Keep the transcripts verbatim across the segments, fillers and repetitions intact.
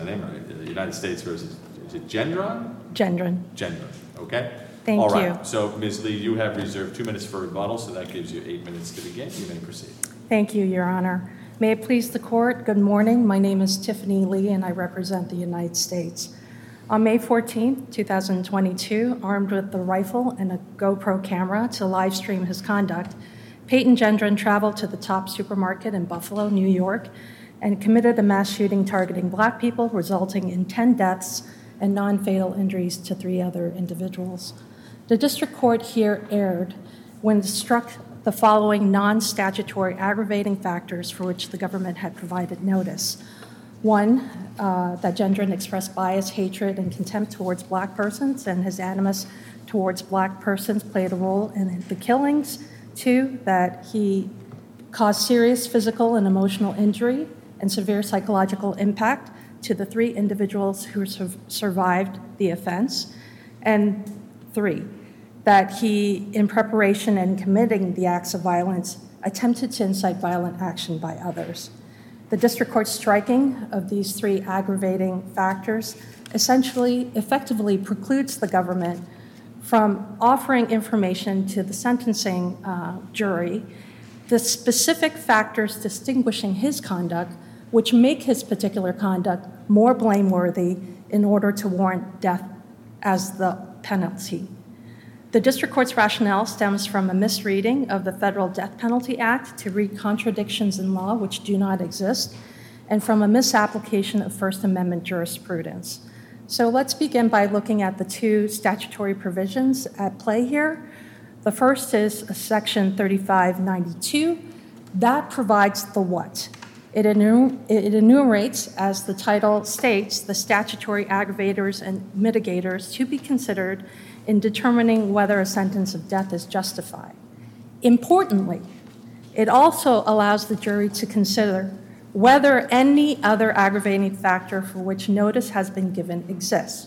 name right. The United States versus, is it Gendron? Gendron. Gendron, okay? Thank All right. you. So, Miz Lee, you have reserved two minutes for rebuttal, so that gives you eight minutes to begin. You may proceed. Thank you, Your Honor. May it please the Court, good morning. My name is Tiffany Lee, and I represent the United States. On May fourteenth, twenty twenty-two, armed with a rifle and a GoPro camera to live stream his conduct, Peyton Gendron traveled to the Top supermarket in Buffalo, New York, and committed a mass shooting targeting black people, resulting in ten deaths and non-fatal injuries to three other individuals. The district court here erred when it struck the following non-statutory aggravating factors for which the government had provided notice. One, uh, that Gendron expressed bias, hatred, and contempt towards black persons, and his animus towards black persons played a role in the killings. Two, that he caused serious physical and emotional injury and severe psychological impact to the three individuals who su- survived the offense. And three, that he, in preparation and committing the acts of violence, attempted to incite violent action by others. The district court's striking of these three aggravating factors essentially effectively precludes the government from offering information to the sentencing uh, jury, the specific factors distinguishing his conduct, which make his particular conduct more blameworthy in order to warrant death as the penalty. The district court's rationale stems from a misreading of the Federal Death Penalty Act to read contradictions in law which do not exist, and from a misapplication of First Amendment jurisprudence. So let's begin by looking at the two statutory provisions at play here. The first is Section thirty-five ninety-two. That provides the what? It, enumer- it enumerates, as the title states, the statutory aggravators and mitigators to be considered in determining whether a sentence of death is justified. Importantly, it also allows the jury to consider whether any other aggravating factor for which notice has been given exists.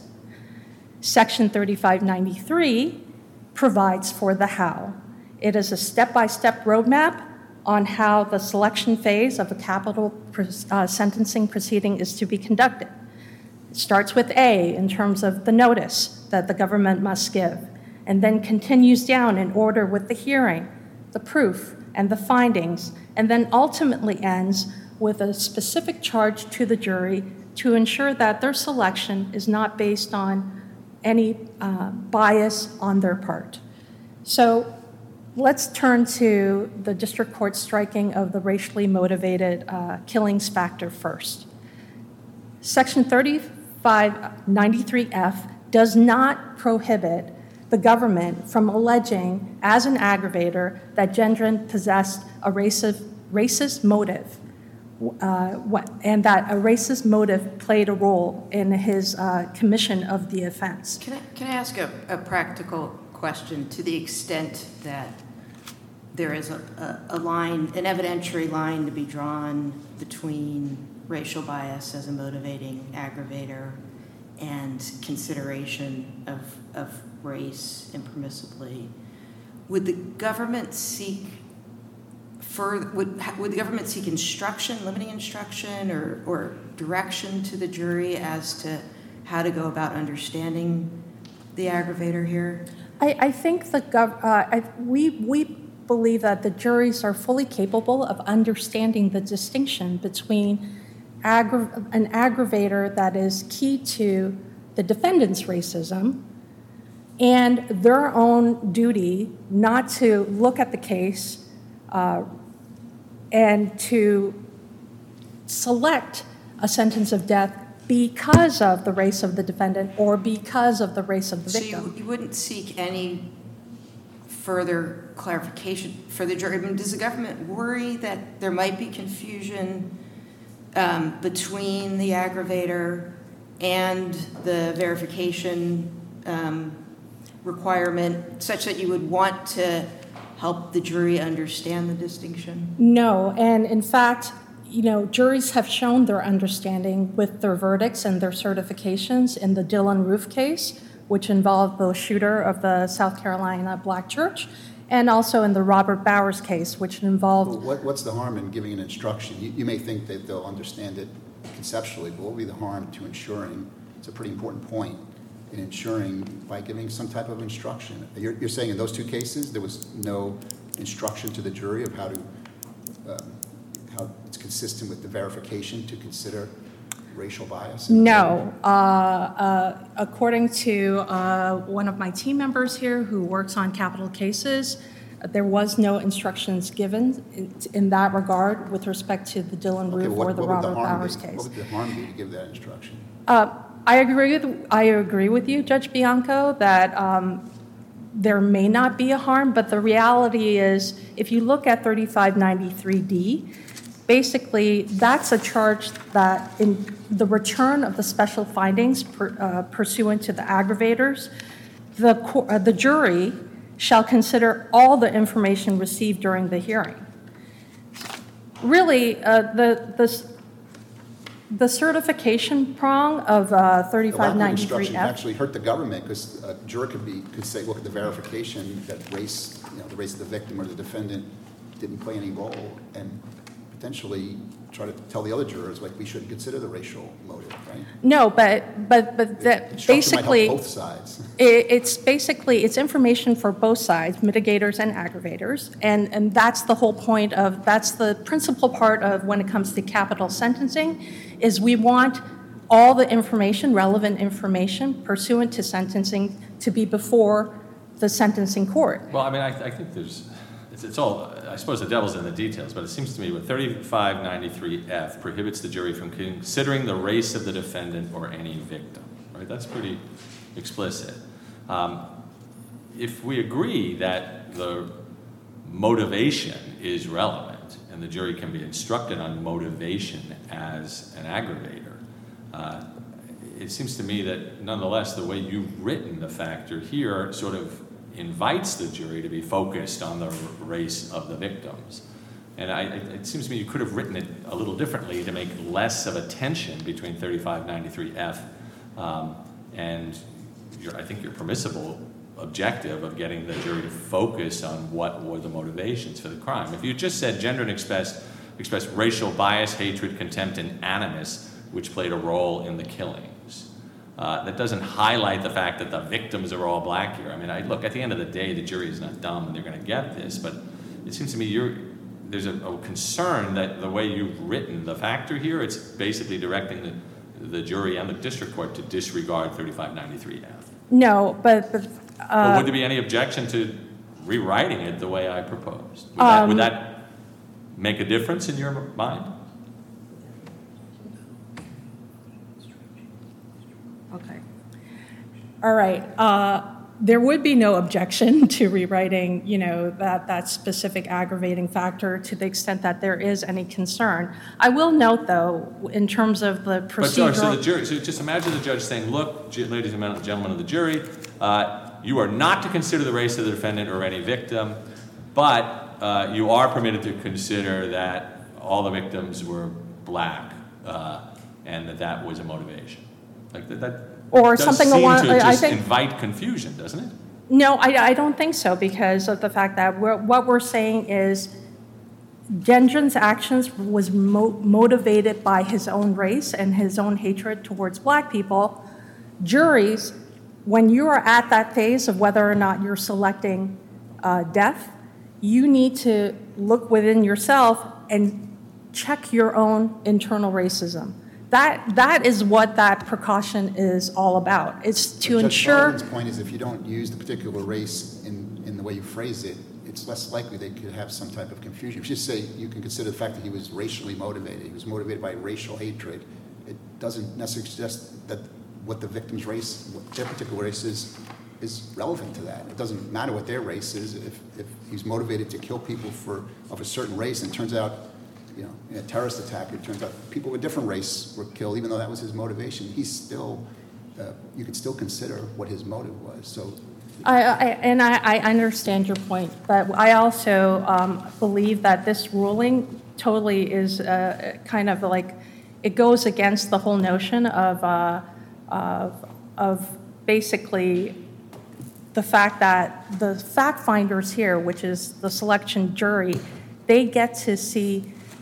Section thirty-five ninety-three provides for the how. It is a step-by-step roadmap on how the selection phase of a capital uh, sentencing proceeding is to be conducted. It starts with A in terms of the notice that the government must give, and then continues down in order with the hearing, the proof, and the findings, and then ultimately ends with a specific charge to the jury to ensure that their selection is not based on any uh, bias on their part. So let's turn to the district court striking of the racially motivated uh, killings factor first. Section thirty-five ninety-three F does not prohibit the government from alleging as an aggravator that Gendron possessed a racist, racist motive, uh, what, and that a racist motive played a role in his uh, commission of the offense. Can I, can I ask a, a practical question? To the extent that there is a, a, a line, an evidentiary line to be drawn between racial bias as a motivating aggravator and consideration of, of race impermissibly, would the government seek further, would, would the government seek instruction, limiting instruction, or, or direction to the jury as to how to go about understanding the aggravator here? I, I think the gov, uh, I, we we believe that the juries are fully capable of understanding the distinction between Aggra- an aggravator that is key to the defendant's racism and their own duty not to look at the case uh, and to select a sentence of death because of the race of the defendant or because of the race of the victim. So you, you wouldn't seek any further clarification for the jury? I mean, does the government worry that there might be confusion Um, between the aggravator and the verification um, requirement, such that you would want to help the jury understand the distinction? No, and in fact, you know, juries have shown their understanding with their verdicts and their certifications in the Dylan Roof case, which involved the shooter of the South Carolina Black Church, and also in the Robert Bowers case, which involved... Well, what, what's the harm in giving an instruction? You, you may think that they'll understand it conceptually, but what would be the harm to ensuring, it's a pretty important point, in ensuring by giving some type of instruction? You're, you're saying in those two cases, there was no instruction to the jury of how to, um, how it's consistent with the verification to consider racial bias? No. Uh, uh, according to uh, one of my team members here who works on capital cases, there was no instructions given in, in that regard with respect to the Dylan Okay, Roof what, or the what would Robert the harm Bowers be? case. What would the harm be to give that instruction? Uh, I agree with I agree with you, Judge Bianco, that um, there may not be a harm, but the reality is, if you look at thirty-five ninety-three D, basically that's a charge that in the return of the special findings per, uh, pursuant to the aggravators, the uh, the jury shall consider all the information received during the hearing. Really, uh, the the The certification prong of uh, thirty-five ninety-three F. The lack of instruction actually hurt the government, because a juror could be could say, look at the verification that race, you know, the race of the victim or the defendant didn't play any role, and potentially try to tell the other jurors, like, we shouldn't consider the racial motive, right? No, but but but that Instruction basically might help both sides. it, it's basically it's information for both sides, mitigators and aggravators, and and that's the whole point of that's the principal part of when it comes to capital sentencing. Is we want all the information, relevant information, pursuant to sentencing, to be before the sentencing court. Well, I mean, I, I think there's, it's, it's all, I suppose the devil's in the details, but it seems to me with thirty-five ninety-three F prohibits the jury from considering the race of the defendant or any victim, right? That's pretty explicit. Um, if we agree that the motivation is relevant, and the jury can be instructed on motivation as an aggravator, uh, it seems to me that nonetheless the way you've written the factor here sort of invites the jury to be focused on the race of the victims. And I, it seems to me you could have written it a little differently to make less of a tension between thirty-five ninety-three F um, and your, I think your permissible objective of getting the jury to focus on what were the motivations for the crime. If you just said gendered expressed, expressed racial bias, hatred, contempt, and animus, which played a role in the killings, uh, that doesn't highlight the fact that the victims are all black here. I mean, I, look, at the end of the day, the jury is not dumb and they're going to get this, but it seems to me you're, there's a, a concern that the way you've written the factor here, it's basically directing the, the jury and the district court to disregard thirty-five ninety-three F. No, but... but uh, But would there be any objection to rewriting it the way I proposed? Would, that, Um, would that make a difference in your mind? Okay. All right. Uh, there would be no objection to rewriting, you know, that, that specific aggravating factor to the extent that there is any concern. I will note, though, in terms of the But so, procedural... so the jury, so just imagine the judge saying, look, j- ladies and gentlemen of the jury, uh, you are not to consider the race of the defendant or any victim, but uh, you are permitted to consider that all the victims were black uh, and that that was a motivation. Like that, that Or does something seem along- to I just think- invite confusion, doesn't it? No, I, I don't think so, because of the fact that we're, what we're saying is Gendron's actions was mo- motivated by his own race and his own hatred towards black people. Juries, when you are at that phase of whether or not you're selecting uh, death, you need to look within yourself and check your own internal racism. That, that is what that precaution is all about. It's to But ensure... Judge Sullivan's point is if you don't use the particular race in, in the way you phrase it, it's less likely they could have some type of confusion. If you just say you can consider the fact that he was racially motivated, he was motivated by racial hatred, it doesn't necessarily suggest that what the victim's race, what their particular race is, is relevant to that. It doesn't matter what their race is. If, if he's motivated to kill people for of a certain race, and it turns out, you know, in a terrorist attack, it turns out people with a different race were killed, even though that was his motivation, he's still, uh, you could still consider what his motive was. So, I, I, and I, I understand your point, but I also um, believe that this ruling totally is uh, kind of like, it goes against the whole notion of, uh, of, of basically the fact that the fact finders here, which is the selection jury, they get to see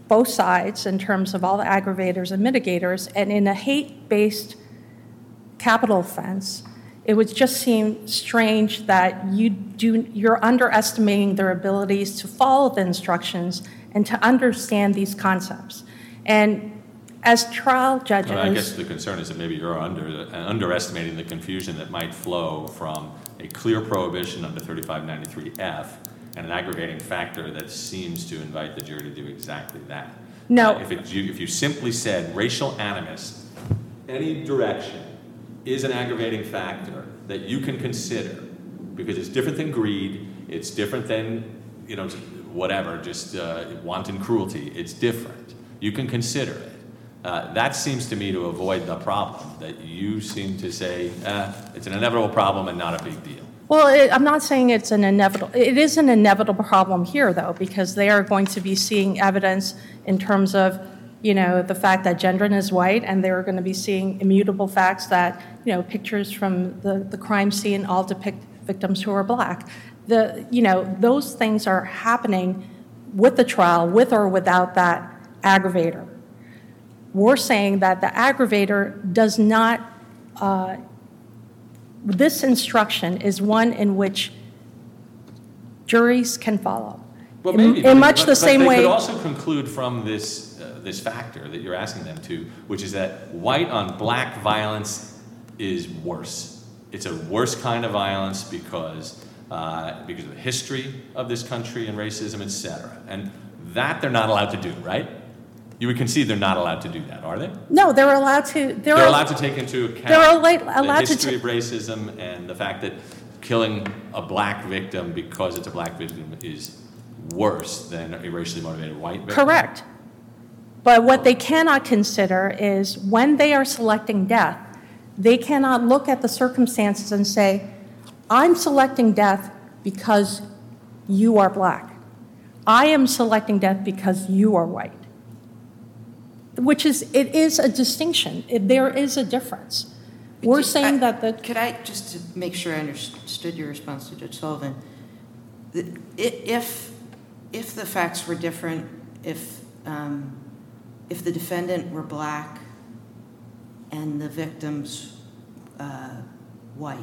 both sides in terms of all the aggravators and mitigators, and in a hate-based capital offense, it would just seem strange that you do, you're underestimating their abilities to follow the instructions and to understand these concepts. And as trial judges... Well, I guess the concern is that maybe you're under, uh, underestimating the confusion that might flow from a clear prohibition under thirty-five ninety-three F and an aggravating factor that seems to invite the jury to do exactly that. No. Uh, if, it, you, if you simply said racial animus, any direction, is an aggravating factor that you can consider, because it's different than greed, it's different than, you know, whatever, just uh, wanton cruelty, it's different. You can consider it. Uh, that seems to me to avoid the problem that you seem to say, eh, it's an inevitable problem and not a big deal. Well, it, I'm not saying it's an inevitable. It is an inevitable problem here, though, because they are going to be seeing evidence in terms of, you know, the fact that Gendron is white, and they're going to be seeing immutable facts that, you know, pictures from the, the crime scene all depict victims who are black. The, you know, those things are happening with the trial, with or without that aggravator. We're saying that the aggravator does not, uh, this instruction is one in which juries can follow. Well, in, maybe, in but, much but, the but same they way. could also conclude from this, uh, this factor that you're asking them to, which is that white on black violence is worse. It's a worse kind of violence because, uh, because of the history of this country and racism, et cetera. And that they're not allowed to do, right? You would concede they're not allowed to do that, are they? No, they're allowed to. They're, they're allowed to take into account they're allowed, allowed the history to of racism and the fact that killing a black victim because it's a black victim is worse than a racially motivated white victim. Correct. But what they cannot consider is when they are selecting death, they cannot look at the circumstances and say, I'm selecting death because you are black. I am selecting death because you are white. Which is, it is a distinction. It, there is a difference. We're Just- saying I- that the, Could I, just to make sure I understood your response to Judge Sullivan, the- i- if, if the facts were different, if, um, if the defendant were black and the victim's uh, white,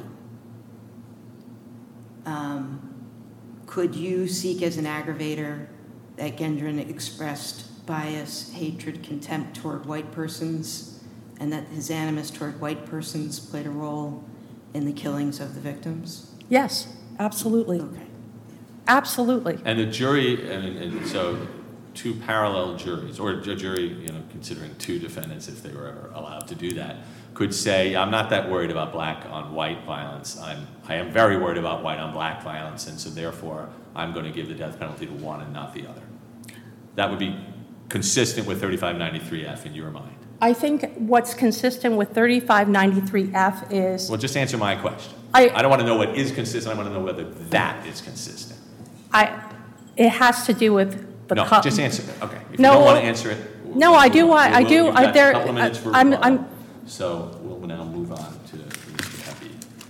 um, could you seek as an aggravator that Gendron expressed bias, hatred, contempt toward white persons, and that his animus toward white persons played a role in the killings of the victims? yes, absolutely. Okay. Absolutely. And the jury, and, and so two parallel juries, or a jury, you know, considering two defendants, if they were ever allowed to do that, could say, I'm not that worried about black on white violence. I'm, I am very worried about white on black violence, and so therefore I'm going to give the death penalty to one and not the other. That would be consistent with thirty-five ninety-three F in your mind. I think what's consistent with thirty-five ninety-three F is, Well, just answer my question. I- I don't want to know what is consistent. I want to know whether that is consistent. I, it has to do with the. No, co- just answer it. Okay. If No, you don't want well, to answer it. we'll- no, I do we'll- want- I we'll- do- You've I- got there- a couple of minutes for I- I'm- rebuttal. I'm- So we'll now move on to Mister Happy.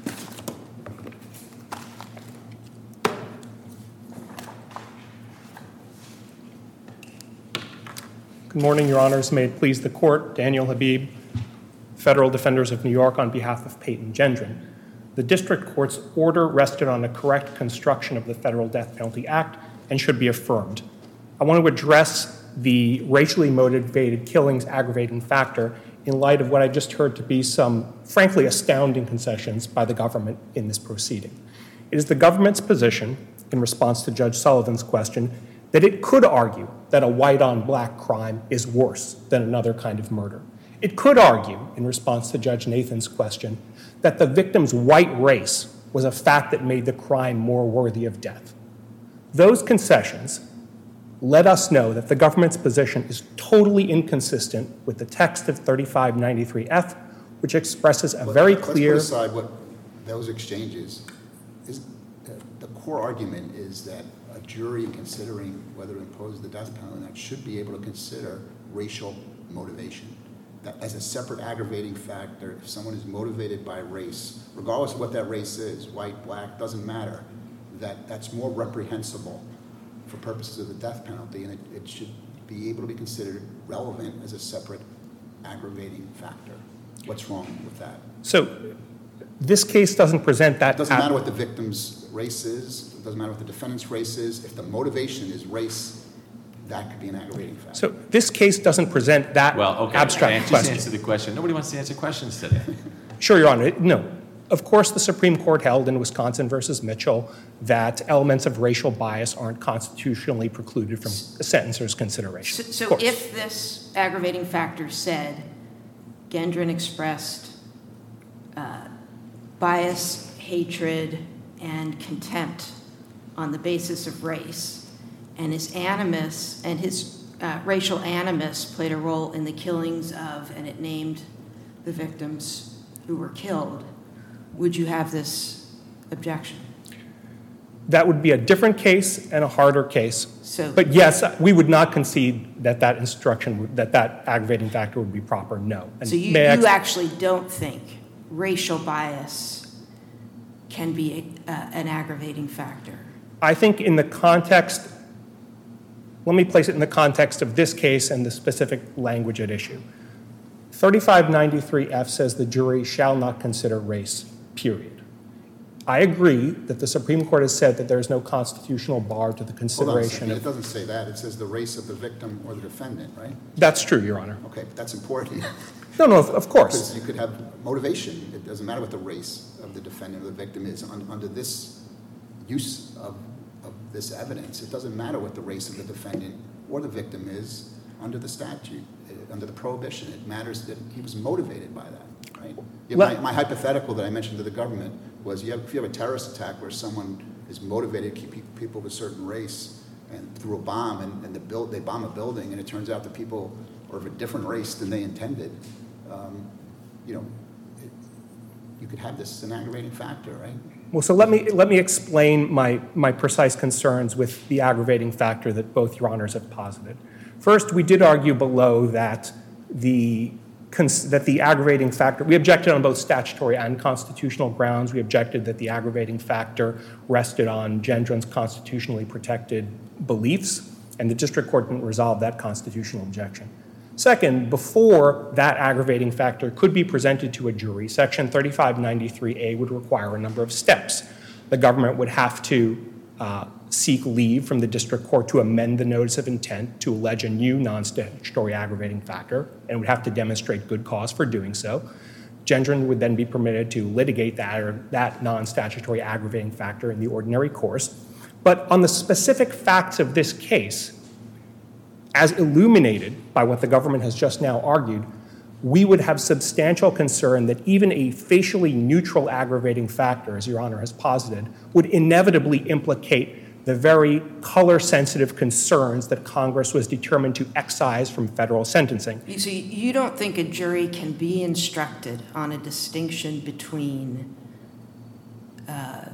Good morning, Your Honors. May it please the Court, Daniel Habib, Federal Defenders of New York, on behalf of Peyton Gendron. The District Court's order rested on a correct construction of the Federal Death Penalty Act and should be affirmed. I want to address the racially motivated killings aggravating factor in light of what I just heard to be some, frankly, astounding concessions by the government in this proceeding. It is the government's position, in response to Judge Sullivan's question, that it could argue that a white-on-black crime is worse than another kind of murder. It could argue, in response to Judge Nathan's question, that the victim's white race was a fact that made the crime more worthy of death. Those concessions let us know that the government's position is totally inconsistent with the text of thirty-five ninety-three F, which expresses a very clear... Let's put aside what those exchanges, is, uh, the core argument is that a jury considering whether to impose the death penalty that should be able to consider racial motivation. That as a separate aggravating factor, if someone is motivated by race, regardless of what that race is, white, black, doesn't matter, that that's more reprehensible for purposes of the death penalty, and it, it should be able to be considered relevant as a separate aggravating factor. What's wrong with that? So this case doesn't present that. It doesn't matter what the victim's race is. It doesn't matter what the defendant's race is. If the motivation is race, that could be an aggravating factor. So this case doesn't present that Well, okay, abstract and just question. answer the question. Nobody wants to answer questions today. Sure, Your Honor. No. Of course, the Supreme Court held in Wisconsin versus Mitchell that elements of racial bias aren't constitutionally precluded from a sentencer's consideration. So, Of so course. if this aggravating factor said Gendron expressed uh, bias, hatred, and contempt on the basis of race, and his animus and his uh, racial animus played a role in the killings of, and it named the victims who were killed, would you have this objection? That would be a different case and a harder case. So- But yes, we would not concede that that instruction, would- that that aggravating factor would be proper, no. And So you, may I you ex- actually don't think racial bias can be a, uh, an aggravating factor? I think in the context, let me place it in the context of this case and the specific language at issue. thirty-five ninety-three F says the jury shall not consider race, period. I agree that the Supreme Court has said that there is no constitutional bar to the Hold on a consideration second. It of. doesn't say that. It says the race of the victim or the defendant, right? That's true, Your Honor. Okay, that's important. No, no, of, of course. Because you could have motivation. It doesn't matter what the race of the defendant or the victim is. Un- under this use of, of this evidence, it doesn't matter what the race of the defendant or the victim is under the statute, uh, under the prohibition. It matters that he was motivated by that, right? Yeah, Well- my, my hypothetical that I mentioned to the government was you have, if you have a terrorist attack where someone is motivated to keep pe- people of a certain race and through a bomb and, and the build, they bomb a building and it turns out the people are of a different race than they intended, um, you know, it, you could have this as an aggravating factor, right? Well, so let me, let me explain my, my precise concerns with the aggravating factor that both Your Honors have posited. First, we did argue below that the, cons- that the aggravating factor, we objected on both statutory and constitutional grounds. We objected that the aggravating factor rested on Gendron's constitutionally protected beliefs, and the district court didn't resolve that constitutional objection. Second, before that aggravating factor could be presented to a jury, Section thirty-five ninety-three A would require a number of steps. The government would have to uh, seek leave from the district court to amend the notice of intent to allege a new non-statutory aggravating factor, and would have to demonstrate good cause for doing so. Gendron would then be permitted to litigate that, or that non-statutory aggravating factor in the ordinary course. But on the specific facts of this case, as illuminated by what the government has just now argued, we would have substantial concern that even a facially neutral aggravating factor, as Your Honor has posited, would inevitably implicate the very color-sensitive concerns that Congress was determined to excise from federal sentencing. So you don't think a jury can be instructed on a distinction between uh,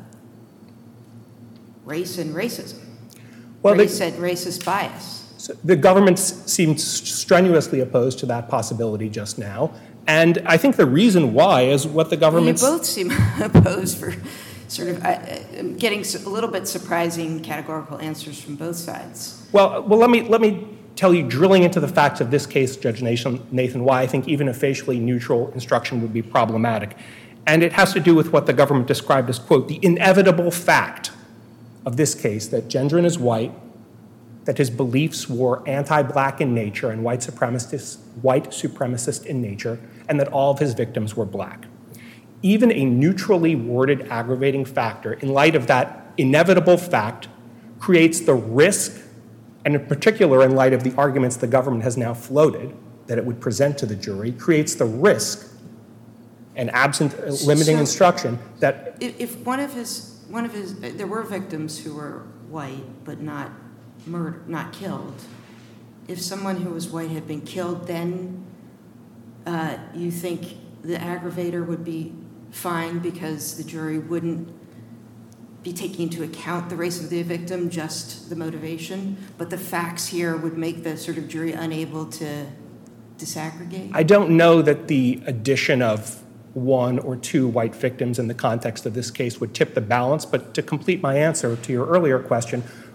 race and racism? Well, they- Race and racist bias. So the government s- seemed strenuously opposed to that possibility just now, and I think the reason why is what the Well, you government's... both seem opposed for sort of uh, uh, getting s- a little bit surprising categorical answers from both sides. Well, well, let me let me tell you, drilling into the facts of this case, Judge Nathan, Nathan, why I think even a facially neutral instruction would be problematic, and it has to do with what the government described as, quote, the inevitable fact of this case that Gendron is white, that his beliefs were anti-black in nature and white supremacist, white supremacist in nature, and that all of his victims were black. Even a neutrally worded aggravating factor, in light of that inevitable fact, creates the risk, and in particular in light of the arguments the government has now floated that it would present to the jury, creates the risk, and absent uh, limiting So- instruction, that If, if one of his, one of his, there were victims who were white but not murdered, not killed. If someone who was white had been killed, then uh, you think the aggravator would be fine because the jury wouldn't be taking into account the race of the victim, just the motivation, but the facts here would make the sort of jury unable to disaggregate? I don't know that the addition of one or two white victims in the context of this case would tip the balance, but to complete my answer to your earlier question,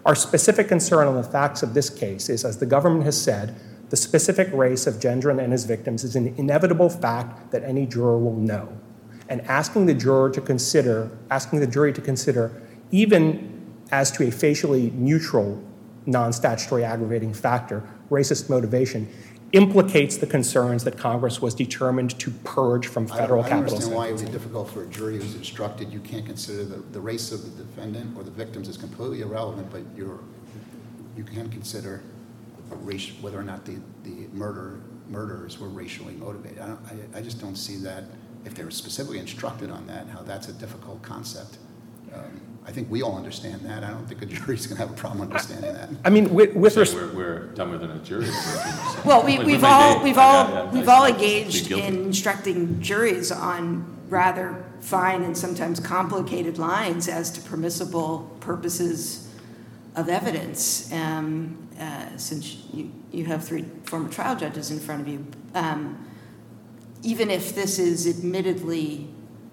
Our specific concern on the facts of this case is, as the government has said, the specific race of Gendron and his victims is an inevitable fact that any juror will know. And asking the juror to consider, asking the jury to consider, even as to a facially neutral non-statutory aggravating factor, racist motivation, implicates the concerns that Congress was determined to purge from federal I don't, I don't capital understand why it would sentencing. be difficult for a jury who's instructed you can't consider the, the race of the defendant or the victims is completely irrelevant, but you're, you can consider a race, whether or not the, the murder, murderers were racially motivated. I, don't, I, I just don't see that, if they were specifically instructed on that, how that's a difficult concept. Um, I think we all understand that. I don't think a jury's going to have a problem understanding that. I mean, with, with So respect. we're, we're dumber than a jury. Well, we, Like, we've may all, be. we've Yeah, all, yeah, we've I- all I plead engaged guilty. in instructing juries on rather fine and sometimes complicated lines as to permissible purposes of evidence. Um, uh, since you, you have three former trial judges in front of you, um, even if this is admittedly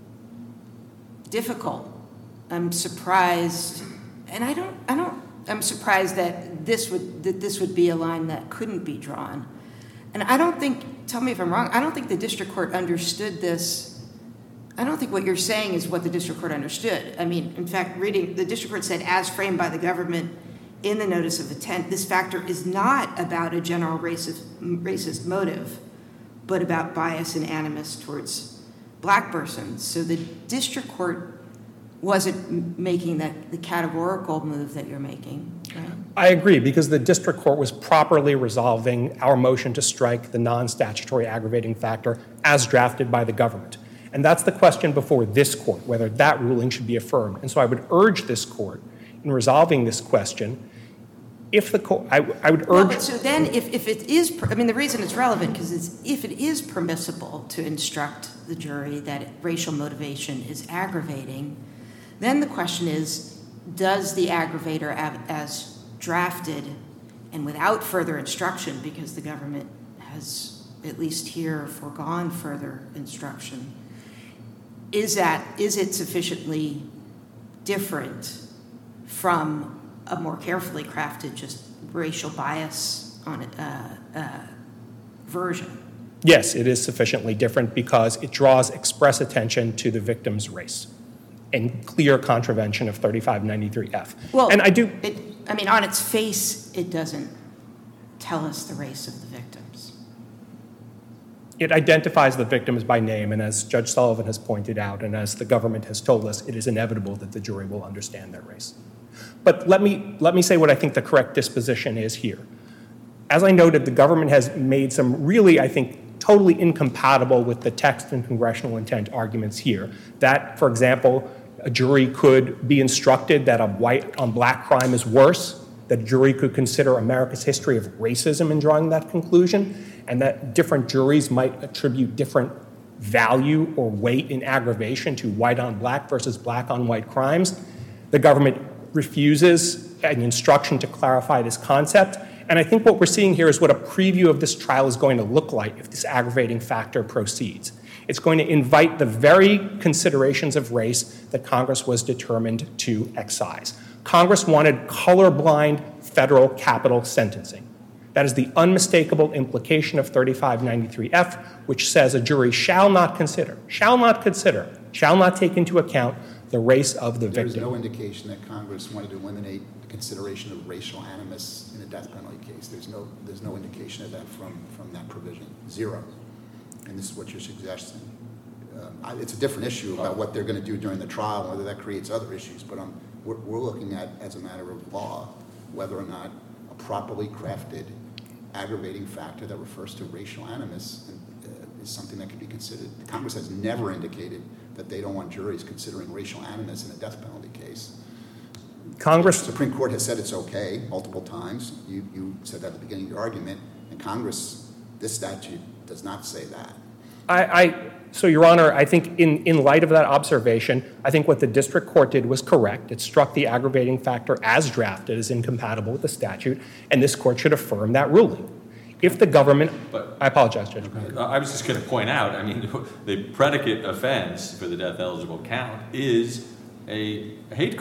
difficult, I'm surprised, and I don't, I don't, I'm surprised that this would, that this would be a line that couldn't be drawn. And I don't think, tell me if I'm wrong, I don't think the district court understood this. I don't think what you're saying is what the district court understood. I mean, in fact, reading, the district court said, as framed by the government in the notice of intent, this factor is not about a general racist, racist motive, but about bias and animus towards black persons. So the district court wasn't making that the categorical move that you're making, right? I agree, because the district court was properly resolving our motion to strike the non-statutory aggravating factor as drafted by the government. And that's the question before this court, whether that ruling should be affirmed. And so I would urge this court, in resolving this question, if the court, I, I would No, urge. but so then if, if it is, per- I mean, the reason it's relevant, because it's, if it is permissible to instruct the jury that racial motivation is aggravating, then the question is, does the aggravator av- as drafted and without further instruction, because the government has at least here foregone further instruction, is that, is it sufficiently different from a more carefully crafted just racial bias on it, uh, uh, version? Yes, it is sufficiently different because it draws express attention to the victim's race and clear contravention of thirty-five ninety-three F. Well, and I do. It, I mean, on its face, it doesn't tell us the race of the victims. It identifies the victims by name, and as Judge Sullivan has pointed out, and as the government has told us, it is inevitable that the jury will understand their race. But let me, let me say what I think the correct disposition is here. As I noted, the government has made some really, I think, totally incompatible with the text and congressional intent arguments here. That, for example, a jury could be instructed that a white on black crime is worse, that a jury could consider America's history of racism in drawing that conclusion, and that different juries might attribute different value or weight in aggravation to white on black versus black on white crimes. The government refuses an instruction to clarify this concept. And I think what we're seeing here is what a preview of this trial is going to look like if this aggravating factor proceeds. It's going to invite the very considerations of race that Congress was determined to excise. Congress wanted colorblind federal capital sentencing. That is the unmistakable implication of thirty-five ninety-three F, which says a jury shall not consider, shall not consider, shall not take into account the race of the There is victim. no indication that Congress wanted to eliminate the consideration of racial animus in a death penalty case. There's no, there's no indication of that from, from that provision. Zero. And this is what you're suggesting. Um, I, it's a different issue about what they're going to do during the trial, whether that creates other issues. But um, we're, we're looking at, as a matter of law, whether or not a properly crafted aggravating factor that refers to racial animus uh, is something that can be considered. Congress has never indicated that they don't want juries considering racial animus in a death penalty case. Congress. The Supreme Court has said it's okay multiple times. You, you said that at the beginning of your argument. And Congress, this statute does not say that. I, I, so, Your Honor, I think in, in light of that observation, I think what the district court did was correct. It struck the aggravating factor as drafted as incompatible with the statute, and this court should affirm that ruling. If the government, But- I apologize, Judge. I was just going to point out, I mean, the predicate offense for the death eligible count is a hate crime.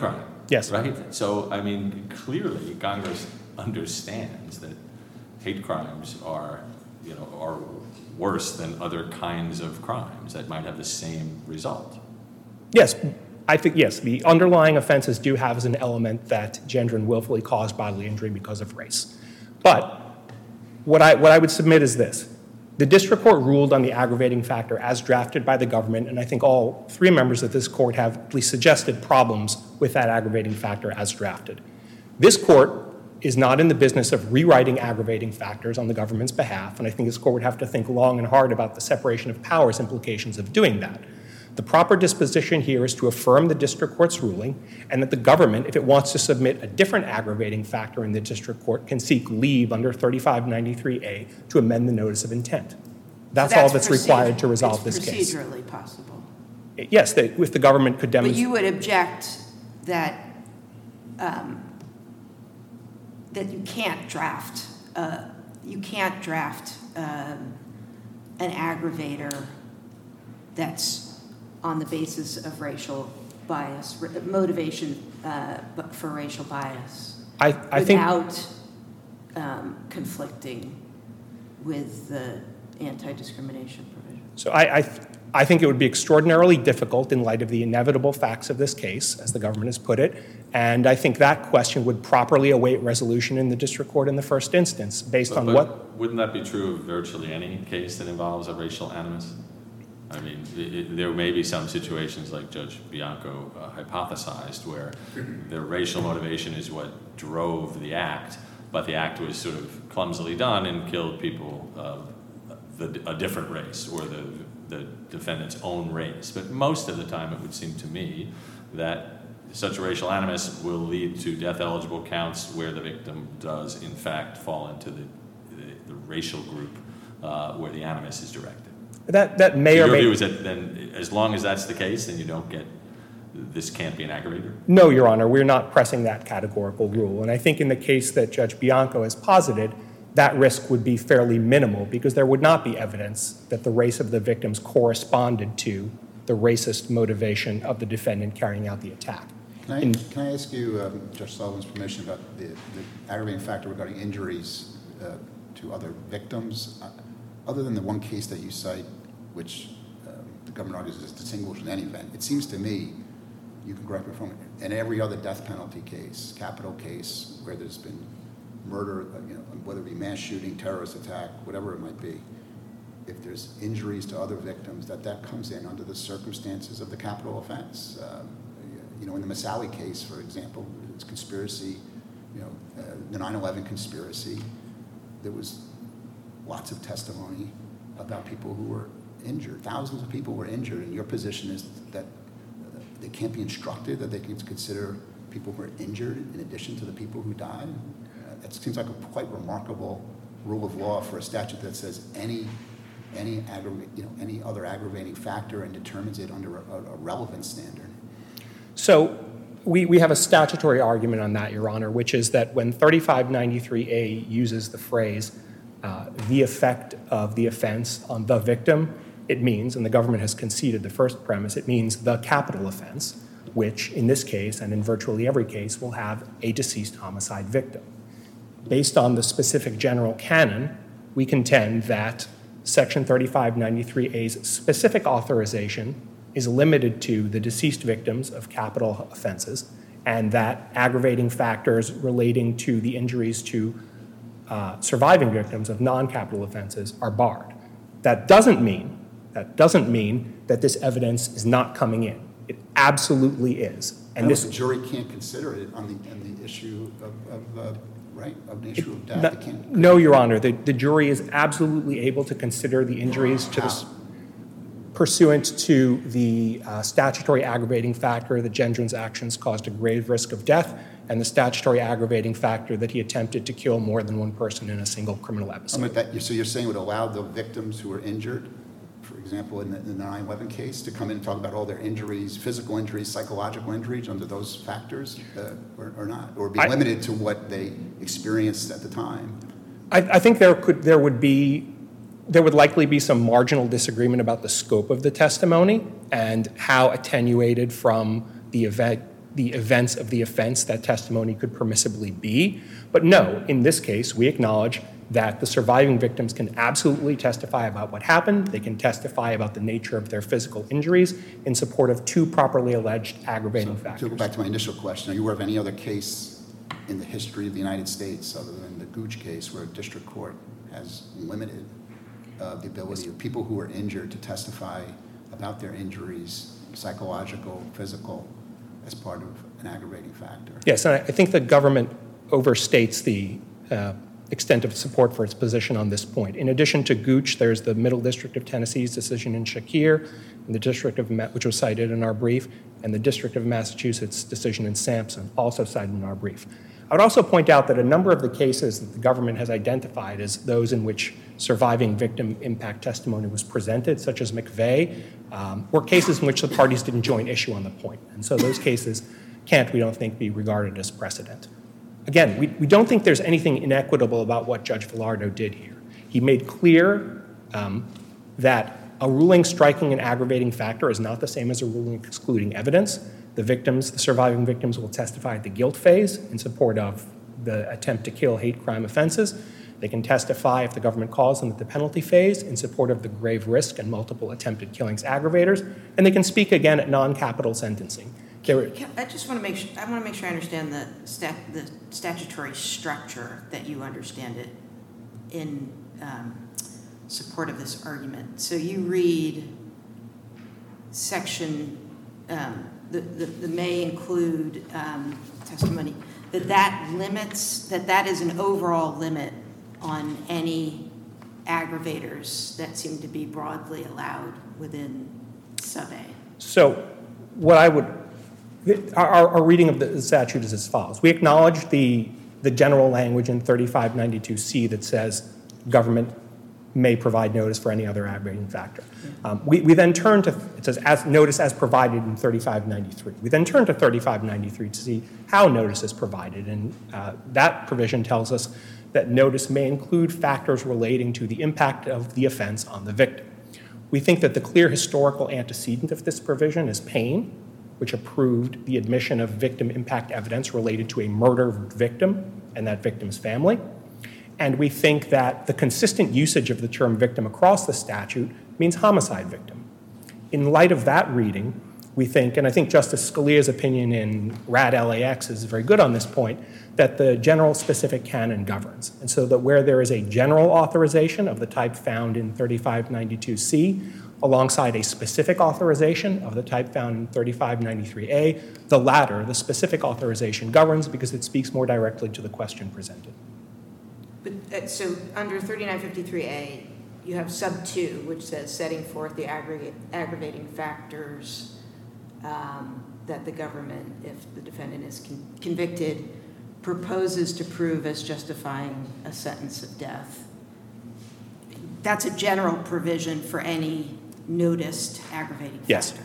Yes. Right? So, I mean, clearly Congress understands that hate crimes are, you know, are worse than other kinds of crimes that might have the same result. Yes, I think, yes, the underlying offenses do have as an element that Gendron willfully caused bodily injury because of race. But what I, what I would submit is this. The district court ruled on the aggravating factor as drafted by the government, and I think all three members of this court have at least suggested problems with that aggravating factor as drafted. This court is not in the business of rewriting aggravating factors on the government's behalf, and I think this court would have to think long and hard about the separation of powers implications of doing that. The proper disposition here is to affirm the district court's ruling, and that the government, if it wants to submit a different aggravating factor in the district court, can seek leave under thirty-five ninety-three A to amend the notice of intent. That's, So all that's procedure- required to resolve this It's case. procedurally possible. Yes, that if the government could But demonstrate. you would object that, um, that you can't draft, uh, you can't draft um, an aggravator that's on the basis of racial bias, r- motivation uh, bu- for racial bias, I, I think. without um, conflicting with the anti-discrimination provision. So I, I, I think it would be extraordinarily difficult in light of the inevitable facts of this case, as the government has put it, and I think that question would properly await resolution in the district court in the first instance, based But- on but what. Wouldn't that be true of virtually any case that involves a racial animus? I mean, it, it, there may be some situations like Judge Bianco uh, hypothesized where the racial motivation is what drove the act, but the act was sort of clumsily done and killed people of the, a different race or the, the defendant's own race. But most of the time it would seem to me that such a racial animus will lead to death-eligible counts where the victim does, in fact, fall into the, the, the racial group uh, where the animus is directed. That, that may So or your may. view is that then, as long as that's the case, then you don't get, this can't be an aggravator? No, Your Honor, we're not pressing that categorical rule. And I think in the case that Judge Bianco has posited, that risk would be fairly minimal because there would not be evidence that the race of the victims corresponded to the racist motivation of the defendant carrying out the attack. Can I, In- can I ask you, um, Judge Sullivan's permission about the, the aggravating factor regarding injuries uh, to other victims? Uh, other than the one case that you cite, which um, the government argues is distinguished in any event, it seems to me, you can correct me if I'm wrong, in every other death penalty case, capital case, where there's been murder, uh, you know, whether it be mass shooting, terrorist attack, whatever it might be, if there's injuries to other victims, that that comes in under the circumstances of the capital offense. Um, you know, in the Massawi case, for example, it's conspiracy, you know, uh, the nine eleven conspiracy, there was lots of testimony about people who were injured. Thousands of people were injured, and your position is that uh, they can't be instructed, that they can consider people who were injured in addition to the people who died. Uh, that seems like a quite remarkable rule of law for a statute that says any any aggra- you know any other aggravating factor and determines it under a, a relevant standard. So we, we have a statutory argument on that, Your Honor, which is that when thirty-five ninety-three A uses the phrase uh, the effect of the offense on the victim, it means, and the government has conceded the first premise, it means the capital offense, which in this case and in virtually every case will have a deceased homicide victim. Based on the specific general canon, we contend that Section thirty-five ninety-three A's specific authorization is limited to the deceased victims of capital offenses, and that aggravating factors relating to the injuries to uh, surviving victims of non-capital offenses are barred. That doesn't mean, that doesn't mean that this evidence is not coming in. It absolutely is. And And this, this, the jury can't consider it on the on the issue of, of uh, right of the issue of death. no, They can't. no, Your Honor, the, the jury is absolutely able to consider the injuries to the, s- How? pursuant to the uh, statutory aggravating factor that Gendron's actions caused a grave risk of death, and the statutory aggravating factor that he attempted to kill more than one person in a single criminal I episode. mean, that, so you're saying would allow the victims who were injured, for example, in the, in the nine eleven case, to come in and talk about all their injuries, physical injuries, psychological injuries under those factors, uh, or, or not, or be I- limited to what they experienced at the time? I, I think there could, there would be, there would likely be some marginal disagreement about the scope of the testimony and how attenuated from the event, the events of the offense that testimony could permissibly be. But no, in this case, we acknowledge that the surviving victims can absolutely testify about what happened. They can testify about the nature of their physical injuries in support of two properly alleged aggravating So, factors. to go back to my initial question, are you aware of any other case in the history of the United States, other than the Gooch case, where a district court has limited uh, the ability of people who are injured to testify about their injuries, psychological, physical, as part of an aggravating factor? Yes, and I I think the government overstates the uh, extent of support for its position on this point. In addition to Gooch, there's the Middle District of Tennessee's decision in Shakir, and the District of Ma- which was cited in our brief, and the District of Massachusetts decision in Sampson, also cited in our brief. I would also point out that a number of the cases that the government has identified as those in which surviving victim impact testimony was presented, such as McVeigh, um, were cases in which the parties didn't join issue on the point. And so those cases can't, we don't think, be regarded as precedent. Again, we, we don't think there's anything inequitable about what Judge Villardo did here. He made clear um, that a ruling striking an aggravating factor is not the same as a ruling excluding evidence. The victims, the surviving victims, will testify at the guilt phase in support of the attempt to kill hate crime offenses. They can testify, if the government calls them, at the penalty phase in support of the grave risk and multiple attempted killings aggravators. And they can speak again at non-capital sentencing. Can, can, I just want to make sure, I want to make sure I understand the stat, the statutory structure that you understand it in um, support of this argument. So you read section, um, the, the, the may include um, testimony, that that limits, that that is an overall limit on any aggravators that seem to be broadly allowed within sub A. So what I would, our, our reading of the statute is as follows. We acknowledge the, the general language in thirty-five ninety-two C that says government may provide notice for any other aggravating factor. Um, we, we then turn to, it says as notice as provided in thirty-five ninety-three. We then turn to thirty-five ninety-three to see how notice is provided, and uh, that provision tells us that notice may include factors relating to the impact of the offense on the victim. We think that the clear historical antecedent of this provision is Payne, which approved the admission of victim impact evidence related to a murdered victim and that victim's family. And we think that the consistent usage of the term victim across the statute means homicide victim. In light of that reading, we think, and I think Justice Scalia's opinion in Rad L A X is very good on this point, that the general specific canon governs. And so that where there is a general authorization of the type found in thirty-five ninety-two C, alongside a specific authorization of the type found in thirty-five ninety-three A, the latter, the specific authorization, governs because it speaks more directly to the question presented. But, uh, so under thirty-nine fifty-three A, you have sub two, which says setting forth the aggregate, aggravating factors um, that the government, if the defendant is con- convicted, proposes to prove as justifying a sentence of death. That's a general provision for any noticed aggravating factor. Yes.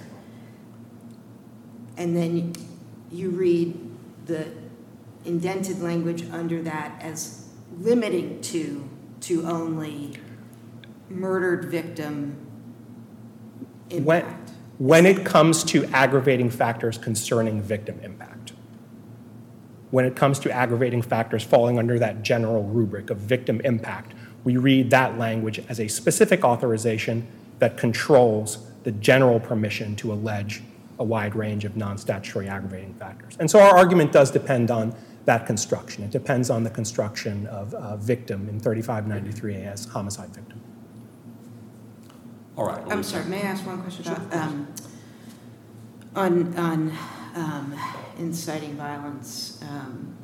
And then you read the indented language under that as limiting to to only murdered victim impact. When, when it comes to aggravating factors concerning victim impact, when it comes to aggravating factors falling under that general rubric of victim impact, we read that language as a specific authorization that controls the general permission to allege a wide range of non-statutory aggravating factors. And so our argument does depend on that construction. It depends on the construction of uh, victim in thirty-five ninety-three A as homicide victim. All right. well, I'm we- sorry, may I ask one question about, um, on, on um, inciting violence? Um,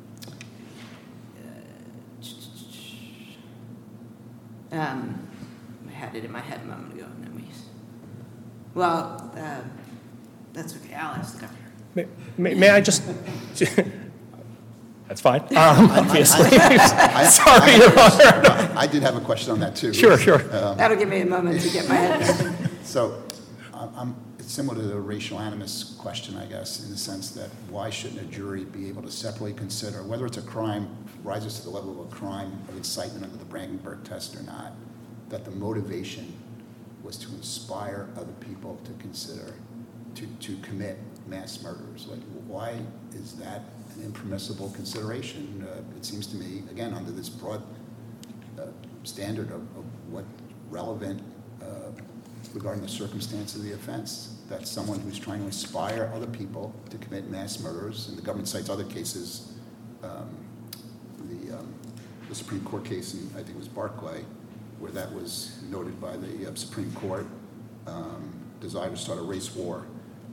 uh, um, I had it in my head a moment ago, and then we, well, uh, that's okay, I'll ask the governor. May, may, may I just, that's fine, um, obviously. Sorry, Your Honor. I did have a question on that, too. Sure, sure. Um, That'll give me a moment to get my head. So I'm- I'm, it's similar to the racial animus question, I guess, in the sense that why shouldn't a jury be able to separately consider whether it's a crime, rises to the level of a crime of incitement under the Brandenburg test or not, that the motivation was to inspire other people to consider, to, to commit mass murderers. Like, why is that an impermissible consideration? Uh, it seems to me, again, under this broad uh, standard of, of what relevant uh, regarding the circumstance of the offense, that someone who's trying to inspire other people to commit mass murders, and the government cites other cases, um, the, um, the Supreme Court case, in, I think it was Barclay, where that was noted by the uh, Supreme Court, um, desire to start a race war.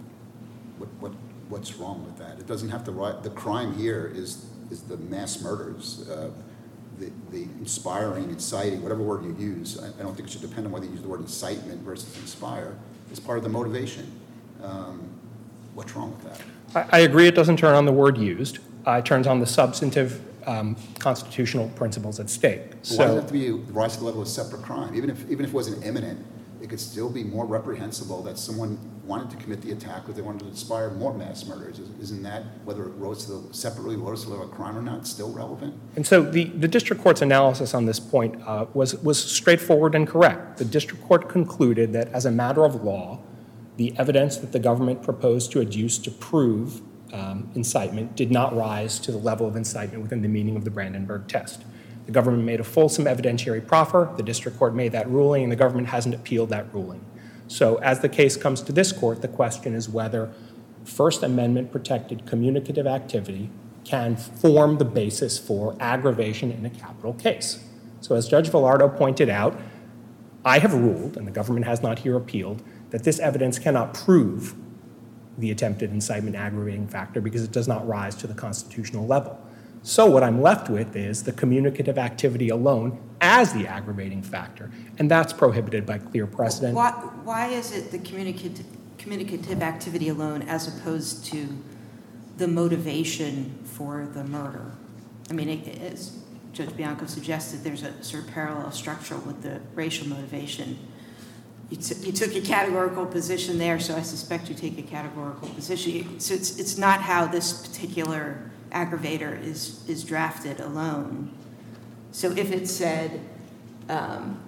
What, what, what's wrong with that? It doesn't have to, ri- the crime here is, is the mass murders, uh, the, the inspiring, inciting, whatever word you use. I, I don't think it should depend on whether you use the word incitement versus inspire. It's part of the motivation. Um, what's wrong with that? I, I agree it doesn't turn on the word used. Uh, it turns on the substantive um, constitutional principles at stake. But So, why does it have to be rise to the level of separate crime? Even if, even if it wasn't imminent, it could still be more reprehensible that someone wanted to commit the attack because they wanted to inspire more mass murders. Isn't that, whether it rose to the, separately rose to the level of crime or not, still relevant? and so the, the district court's analysis on this point uh, was, was straightforward and correct. The district court concluded that as a matter of law, the evidence that the government proposed to adduce to prove um, incitement did not rise to the level of incitement within the meaning of the Brandenburg test. The government made a fulsome evidentiary proffer. The district court made that ruling, and the government hasn't appealed that ruling. So as the case comes to this court, the question is whether First Amendment protected communicative activity can form the basis for aggravation in a capital case. So as Judge Villardo pointed out, I have ruled, and the government has not here appealed, that this evidence cannot prove the attempted incitement aggravating factor because it does not rise to the constitutional level. So what I'm left with is the communicative activity alone as the aggravating factor, and that's prohibited by clear precedent. Why, why is it the communicative, communicative activity alone as opposed to the motivation for the murder? I mean, it, as Judge Bianco suggested, there's a sort of parallel structure with the racial motivation. You, t- you took a categorical position there, so I suspect you take a categorical position. So it's, it's not how this particular aggravator is, is drafted alone. So if it said, um,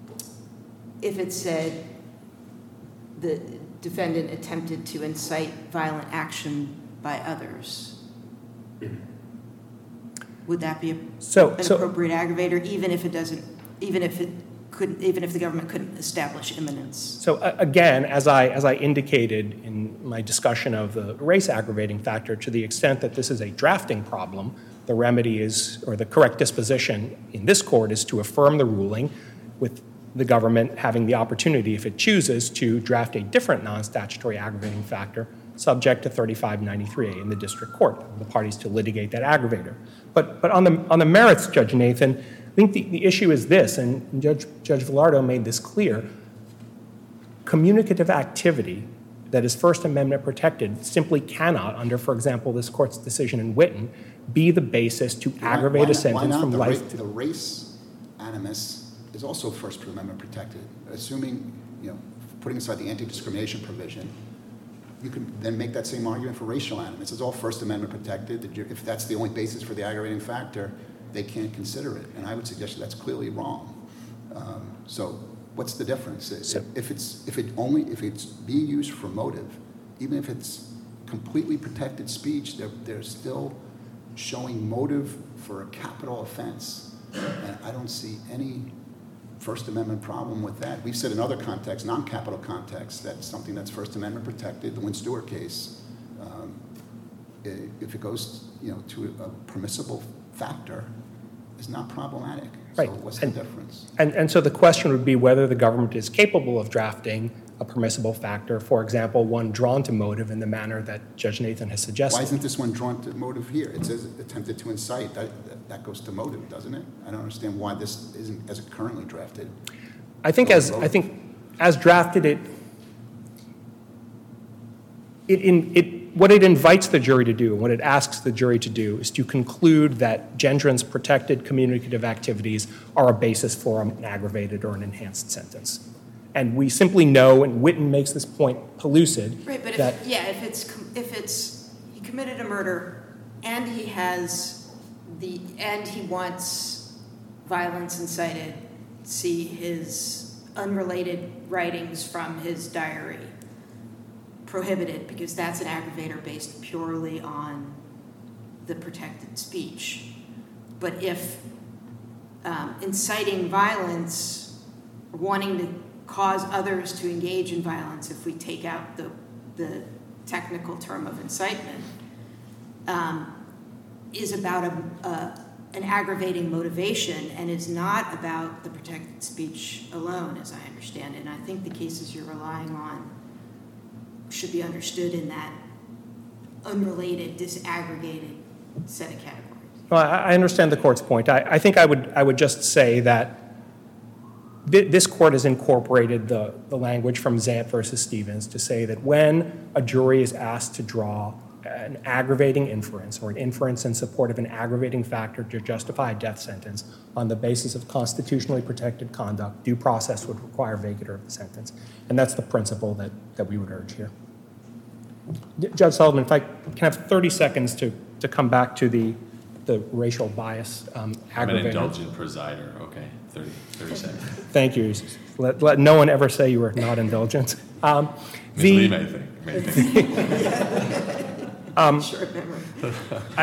if it said the defendant attempted to incite violent action by others, would that be a, So- an so- appropriate aggravator, even if it doesn't, even if it couldn't, even if the government couldn't establish imminence? So uh, again, as I, as I indicated in my discussion of the race aggravating factor, to the extent that this is a drafting problem, the remedy is, or the correct disposition in this court is to affirm the ruling with the government having the opportunity, if it chooses, to draft a different non-statutory aggravating factor subject to thirty-five ninety-three A in the district court, the parties to litigate that aggravator. But, but on the, on the merits, Judge Nathan, I think the, the issue is this, and Judge, Judge Villardo made this clear. Communicative activity that is First Amendment protected simply cannot, under, for example, this court's decision in Witten, be the basis to Why- aggravate why a not- sentence why not? from the life ra- to... The race animus is also First Amendment protected. Assuming, you know, putting aside the anti-discrimination provision, you can then make that same argument for racial animus. It's all First Amendment protected. That you- If that's the only basis for the aggravating factor, they can't consider it. And I would suggest that that's clearly wrong. Um, so what's the difference? If, So- if it's if it only if it's being used for motive, even if it's completely protected speech, they're, they're still showing motive for a capital offense. And I don't see any First Amendment problem with that. We've said in other contexts, non-capital contexts, that's something that's First Amendment protected. The Wynn Stewart case, um, i- if it goes, you know, to a permissible factor, is not problematic. Right. So what's And- the difference? And, and so the question would be whether the government is capable of drafting a permissible factor, for example, one drawn to motive in the manner that Judge Nathan has suggested. Why isn't this one drawn to motive here? It says attempted to incite. That, that, that goes to motive, doesn't it? I don't understand why this isn't as it currently drafted. I think as I think as drafted, it it in it what it invites the jury to do, what it asks the jury to do, is to conclude that Gendron's protected communicative activities are a basis for an aggravated or an enhanced sentence. And we simply know, and Witten makes this point pellucid, Right, but that if, yeah, if it's, com- if it's, he committed a murder and he has the, and he wants violence incited, see his unrelated writings from his diary, prohibited because that's an aggravator based purely on the protected speech. But if um, inciting violence, wanting to cause others to engage in violence, if we take out the, the technical term of incitement, um, is about a, a, an aggravating motivation and is not about the protected speech alone, as I understand it. And I think the cases you're relying on should be understood in that unrelated, disaggregated set of categories. Well, I I understand the court's point. I, I think I would, I would just say that th- this court has incorporated the, the language from Zant versus Stevens to say that when a jury is asked to draw an aggravating inference or an inference in support of an aggravating factor to justify a death sentence on the basis of constitutionally protected conduct, due process would require vacatur of the sentence. And that's the principle that, that we would urge here. Judge Sullivan, if I can have thirty seconds to, to come back to the, the racial bias um, aggravator. I'm an indulgent presider. Okay, thirty, thirty seconds. Thank you. Let, let no one ever say you were not indulgent. Um, Miz Lee may think. May think. Um, sure, I,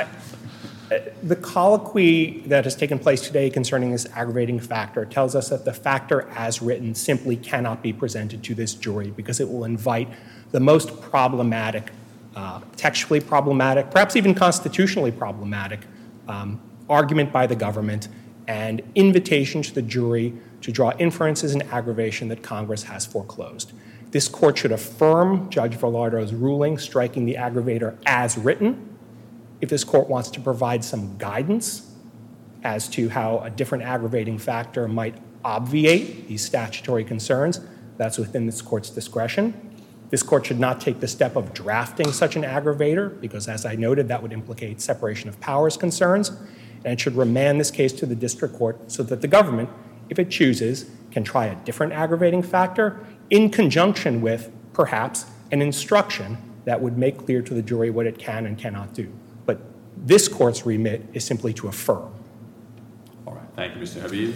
the colloquy that has taken place today concerning this aggravating factor tells us that the factor as written simply cannot be presented to this jury because it will invite the most problematic, uh, textually problematic, perhaps even constitutionally problematic um, argument by the government and invitation to the jury to draw inferences and aggravation that Congress has foreclosed. This court should affirm Judge Villardo's ruling striking the aggravator as written. If this court wants to provide some guidance as to how a different aggravating factor might obviate these statutory concerns, that's within this court's discretion. This court should not take the step of drafting such an aggravator because, as I noted, that would implicate separation of powers concerns, and it should remand this case to the district court so that the government, if it chooses, can try a different aggravating factor in conjunction with, perhaps, an instruction that would make clear to the jury what it can and cannot do. But this court's remit is simply to affirm. All right. Thank you, Mister Habib.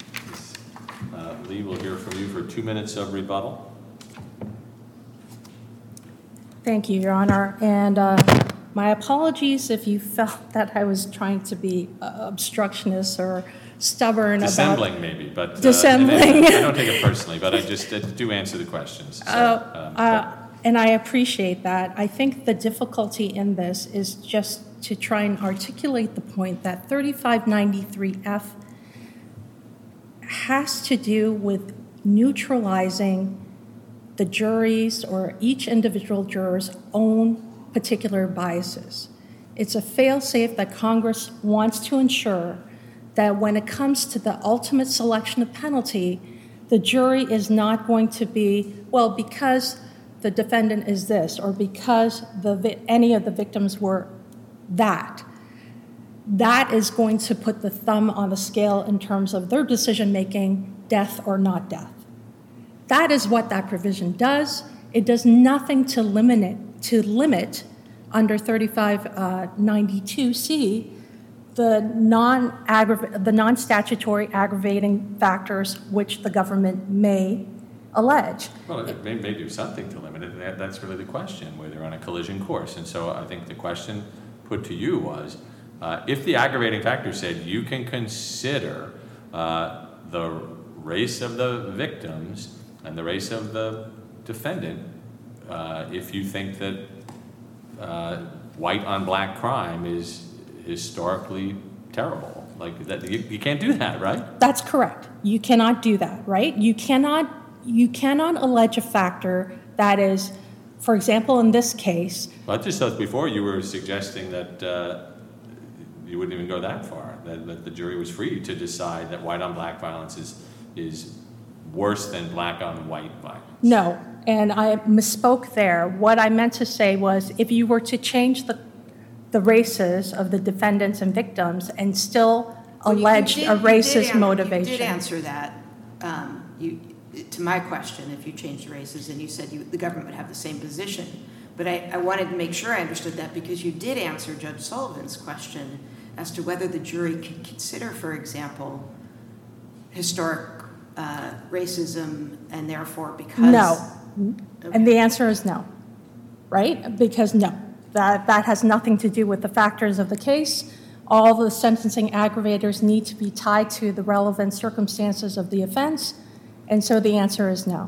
Uh, Lee, we'll hear from you for two minutes of rebuttal. Thank you, Your Honor. And uh, my apologies if you felt that I was trying to be uh, obstructionist or stubborn Dissembling about... maybe, but... Uh, Dissembling. I don't take it personally, but I just uh, do answer the questions. So, uh, um, uh, and I appreciate that. I think the difficulty in this is just to try and articulate the point that thirty-five ninety-three F has to do with neutralizing the jury's or each individual juror's own particular biases. It's a fail-safe that Congress wants to ensure that when it comes to the ultimate selection of penalty, the jury is not going to be, well, because the defendant is this, or because the any of the victims were that. That is going to put the thumb on the scale in terms of their decision-making, death or not death. That is what that provision does. It does nothing to limit it, to limit under thirty-five ninety-two C the non the non-statutory aggravating factors which the government may allege. Well, it may, may do something to limit it. That, that's really the question, where they're on a collision course. And so I think the question put to you was, uh, if the aggravating factor said you can consider uh, the race of the victims and the race of the defendant, uh, if you think that uh, white on black crime is historically terrible, like that, you, you can't do that, right? That's correct. You cannot do that, right? You cannot, you cannot allege a factor that is, for example, in this case. Well, I just thought before you were suggesting that uh, you wouldn't even go that far, that, that the jury was free to decide that white on black violence is is worse than black on white violence. No, and I misspoke there. What I meant to say was if you were to change the the races of the defendants and victims and still well, allege did, a racist you did, motivation. You did answer that um, you, to my question, if you changed the races, and you said you, the government would have the same position. But I, I wanted to make sure I understood that because you did answer Judge Sullivan's question as to whether the jury could consider, for example, historic uh, racism and therefore because... No. Okay. And the answer is no. right? Because no, that, that has nothing to do with the factors of the case. All the sentencing aggravators need to be tied to the relevant circumstances of the offense, and so the answer is no.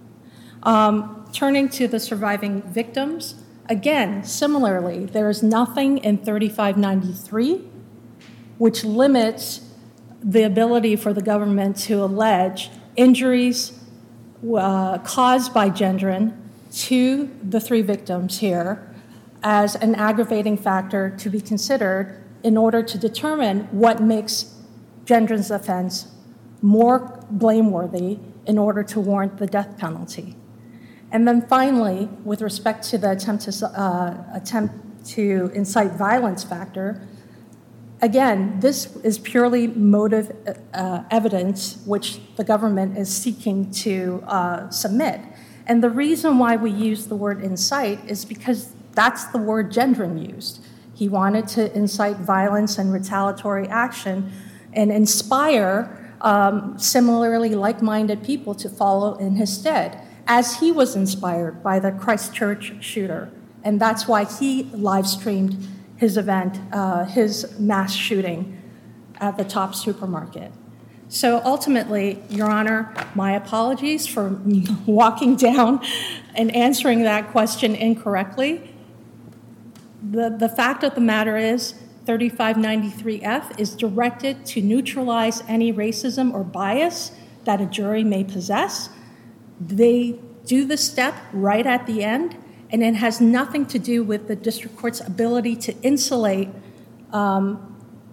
Um, turning to the surviving victims, again, similarly, there is nothing in thirty-five ninety-three which limits the ability for the government to allege injuries uh, caused by Gendron to the three victims here as an aggravating factor to be considered in order to determine what makes Gendron's offense more blameworthy in order to warrant the death penalty. And then finally, with respect to the attempt to, uh, attempt to incite violence factor, again, this is purely motive uh, evidence which the government is seeking to uh, submit. And the reason why we use the word incite is because that's the word Gendron used. He wanted to incite violence and retaliatory action and inspire um, similarly like-minded people to follow in his stead, as he was inspired by the Christchurch shooter. And that's why he live-streamed his event, uh, his mass shooting at the Tops supermarket. So ultimately, Your Honor, my apologies for walking down and answering that question incorrectly. The, the fact of the matter is thirty-five ninety-three F is directed to neutralize any racism or bias that a jury may possess. They do the step right at the end, and it has nothing to do with the district court's ability to insulate um,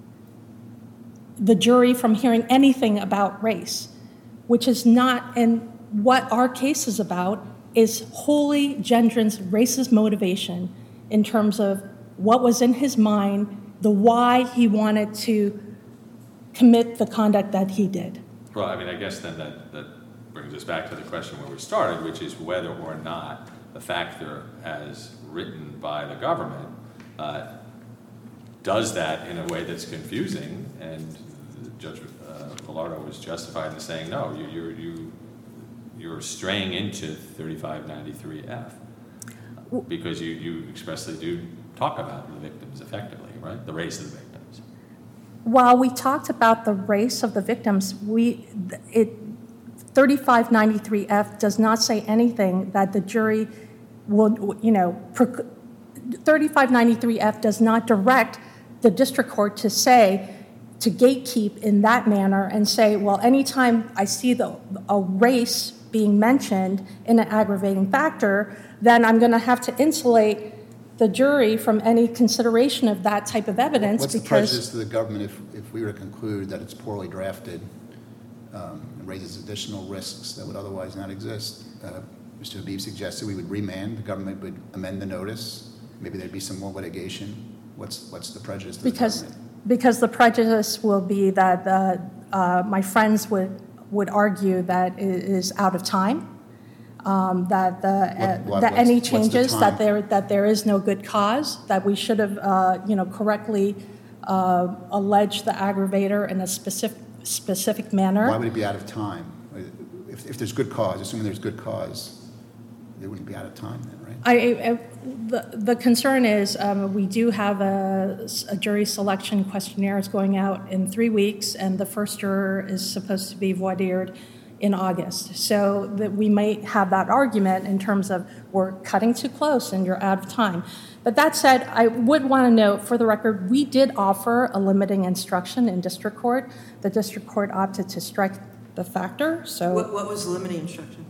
the jury from hearing anything about race, which is not, and what our case is about is wholly Gendron's racist motivation in terms of what was in his mind, the why he wanted to commit the conduct that he did. Well, I mean, I guess then that, that brings us back to the question where we started, which is whether or not the factor as written by the government uh, does that in a way that's confusing, and Judge uh, Villardo was justified in saying, no, you, you're, you, you're straying into thirty-five ninety-three F because you, you expressly do talk about the victims effectively, right? The race of the victims. While we talked about the race of the victims, we, it, thirty-five ninety-three F does not say anything that the jury will, you know, thirty-five ninety-three F does not direct the district court to say, to gatekeep in that manner and say, well, anytime I see the, a race being mentioned in an aggravating factor, then I'm going to have to insulate the jury from any consideration of that type of evidence. What's because the prejudice to the government if, if we were to conclude that it's poorly drafted um, and raises additional risks that would otherwise not exist? Uh, Mister Habib suggested we would remand, the government would amend the notice, maybe there'd be some more litigation. What's, what's the prejudice to because, the government? Because the prejudice will be that the, uh, my friends would, would argue that it is out of time. Um, that the uh, what, what, that any changes the that there that there is no good cause, that we should have uh, you know correctly uh, alleged the aggravator in a specific specific manner. Why would it be out of time? If, if there's good cause, assuming there's good cause, it wouldn't be out of time then, right? I, I, the the concern is um, we do have a, a jury selection questionnaire is going out in three weeks, and the first juror is supposed to be voir dired in August. So that we might have that argument in terms of we're cutting too close and you're out of time. But that said, I would want to note for the record, we did offer a limiting instruction in district court. The district court opted to strike the factor. So What, what was the limiting instruction?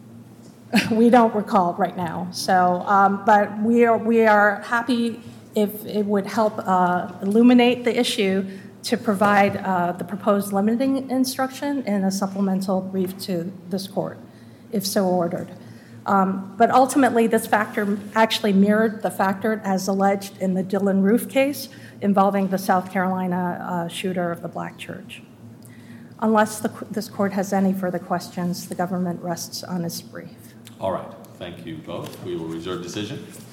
we don't recall right now. So, um, but we are, we are happy if it would help uh, illuminate the issue to provide uh, the proposed limiting instruction in a supplemental brief to this court, if so ordered. Um, but ultimately, this factor actually mirrored the factor as alleged in the Dylan Roof case involving the South Carolina uh, shooter of the Black church. Unless the, this court has any further questions, the government rests on its brief. All right. Thank you both. We will reserve decision.